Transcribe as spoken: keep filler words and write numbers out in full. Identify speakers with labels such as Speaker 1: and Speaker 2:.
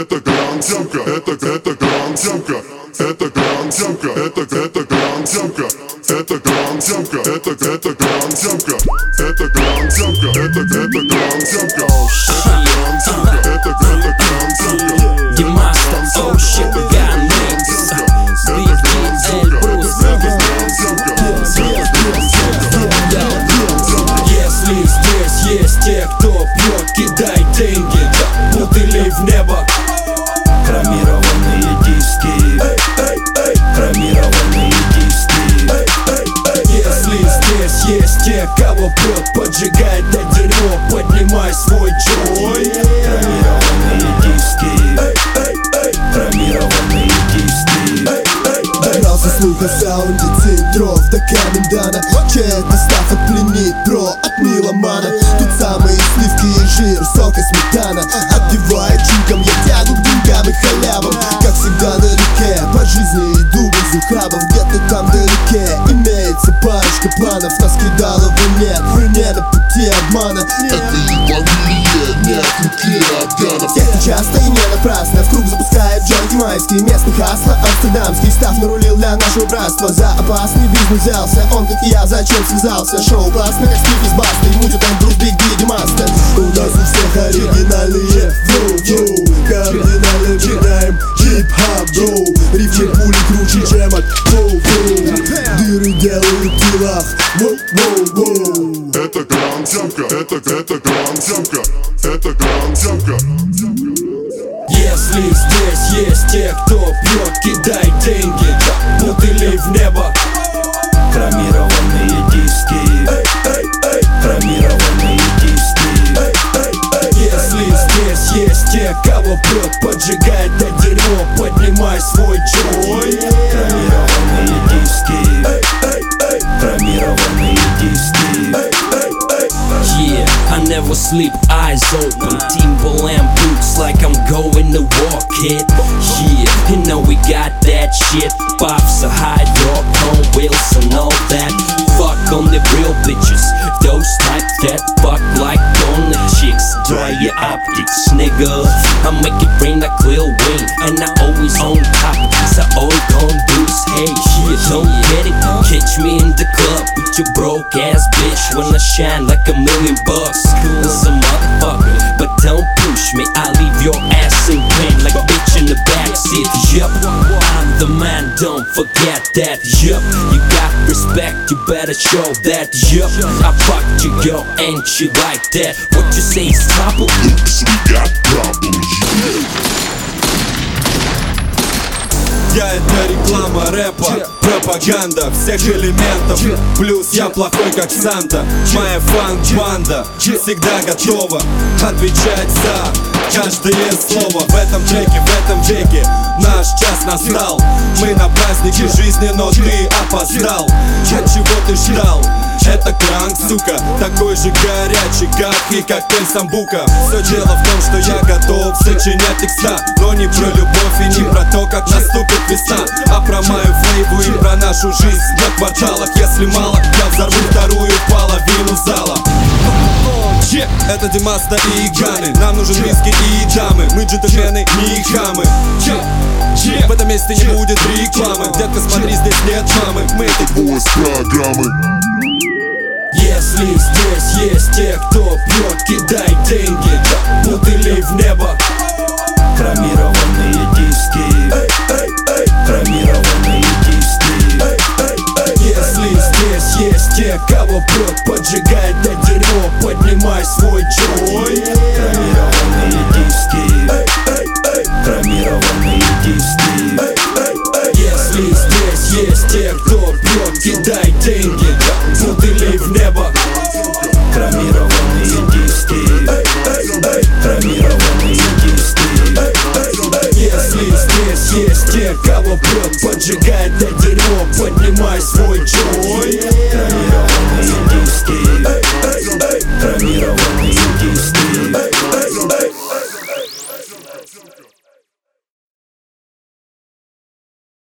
Speaker 1: это гранд-темка, это, это гранд-темка, это гранд-темка, это, это гранд-темка, это гранд-темка, это, это гранд-темка, это гранд-темка, это, это гранд-темка, это гранд-темка, это, это гранд-темка.
Speaker 2: Димаста, оу щит, Ган Микс, Биг Ди, Эль Брус. Если здесь есть те, кто пьет, кидай деньги, да, бутыли в небо.
Speaker 3: Хромированные диски, хромированные диски.
Speaker 2: Если здесь есть те, кого прет, поджигает до дерьмо, поднимай свой джой.
Speaker 3: Хромированные диски, хромированные диски.
Speaker 4: Добрался слух о саунде центров до Камендана. Чей-то став отпленит, бро, от меломана. Тут самые сливки и жир, сок и сметана. Отбивает чуком, я тягу к деньгам и халявам. Как всегда на реке, по жизни иду без ухабов. Где-то там вдалеке имеется парочка планов. Нас кидало в нет, вне на пути обмана.
Speaker 1: Это ебаные, нет руки афганов.
Speaker 4: Всех часто и не напрасно в круг запускает джойнти майские. Местный хасло амстердамский, став нарулил для нашего братства. За опасный бизнес взялся, он как и я, зачем связался? Шоу классно, как Стив из Басты, мутит он Брус, Биг Ди, Димаста. У нас у всех оригинальные флоу, кардинально меняем хип-хап, бро. Рифмы пули круче, чем от флоу. Дыры делают в телах, воу-воу-воу.
Speaker 1: Это гранд-темка, это, это гранд-темка, это гранд-темка.
Speaker 2: Если здесь есть те, кто пьет, кидай деньги, да, бутыли в небо.
Speaker 3: Хромированные диски, хромированные диски.
Speaker 2: Если здесь есть те, кого прет, поджигает до дерьмо, поднимай свой джой.
Speaker 3: Хромированные диски, хромированные диски.
Speaker 2: Yeah, I never sleep, eyes open. Timberland boots like I'm going to war, kid. Yeah, you know we got that shit. Pops a high dog on wheels and all that. Fuck on the real bitches, those type that fuck like on the chicks. Dry your optics, nigga. I make it rain like Lil Wayne, and I always on top. So all you gon' do is hey, shit, don't get it. Catch me in the club with your broke ass bitch when I shine like a million bucks. As a motherfucker, but don't push me. I leave your ass in pain like a bitch in the backseat. Yup, I'm the man, don't forget that. Yup, you got respect, you better show that. Yup, I fucked your girl and she like that. What you say is trouble?
Speaker 1: Looks, we got problems.
Speaker 5: Я это реклама рэпа, пропаганда всех элементов. Плюс я плохой как Санта. Моя фанк-банда всегда готова отвечать за каждое слово. В этом треке, в этом веке наш час настал. Мы на празднике жизни, но ты опоздал. Я чего ты ждал? Это кранк, сука, такой же горячий, как и коктейль самбука. Все дело в том, что я готов сочинять текста, но не про любовь и не про то, как наступит весна, а про мою флейву и про нашу жизнь на кварталах. Если мало, я взорву вторую половину зала. Yeah, это Димаста и Ганы. Нам нужен виски и дамы. Мы джентльмены, не хамы. Yeah, yeah. В этом месте не будет рекламы. Детка, смотри, здесь нет мамы. Мы это
Speaker 1: Босс программы.
Speaker 2: Если здесь есть те, кто пьет, кидай деньги, да, бутыли в небо.
Speaker 3: Хромированные диски, хромированные диски.
Speaker 2: Если здесь есть те, кого прет, поджигает до дерьмо, поднимай свой джой.
Speaker 3: Хромированные диски, хромированные диски.
Speaker 2: Если здесь есть те, кто пьет, кидай деньги, да, бутыли в небо.
Speaker 3: Хромированные диски, хромированные диски.
Speaker 2: Если здесь есть те, кого прет, поджигает до дерьмо, поднимай свой джой.